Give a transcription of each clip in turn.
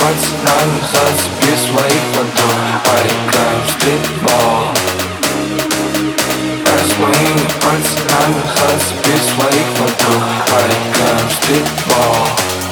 пацанами, зацепи своих подруг, поиграем в стритбол. Я с моими пацанами, зацепи своих подруг, поиграем в стритбол.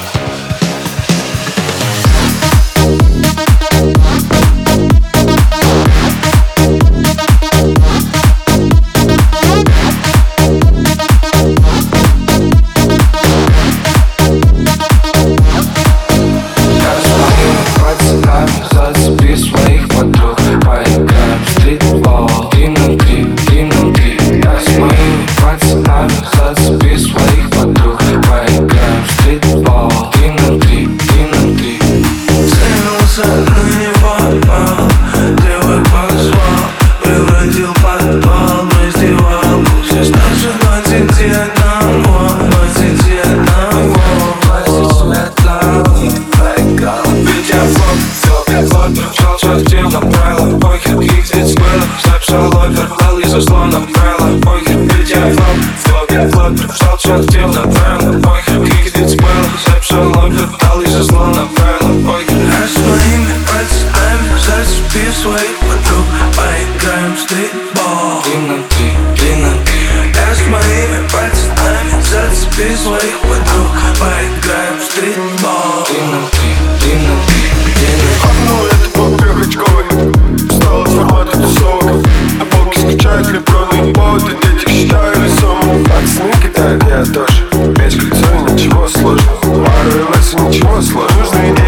Зацепи своих подруг, поиграем в стритбол. Ты на три, ты на три. Я с моими пацанами, зацепи своих подруг, поиграем в стритбол. Ты на три, ты на три. Целился, но не попал, девок позвал, превратил подвал в издевалку. Все старше 21, 21. Власти светлый, поиграл. Ведь я флот, прошел все активно, правила. Похер, каких здесь было, записал опер, дал и заслоном правила. Похер, ведь я флот, прошел все активно, правила. Похер, каких здесь было, записал опер, дал и заслоном правила. Похер. Я с моими пацанами, зацепи своих подруг, поиграем в стритбол. Ты на три, ты на три. Я с моими пацанами, зацепи своих подруг, поиграем в стритбол. Ты на три, ты на три. Ну, это был трехочковый, встал от формата тусовок. На полке скачают леброны и поводы, дети считаю весомым. Пацаны кидают, я тоже. Меч, кольцо, ничего сложного. Пару лес, ничего сложного. Нужны идеи.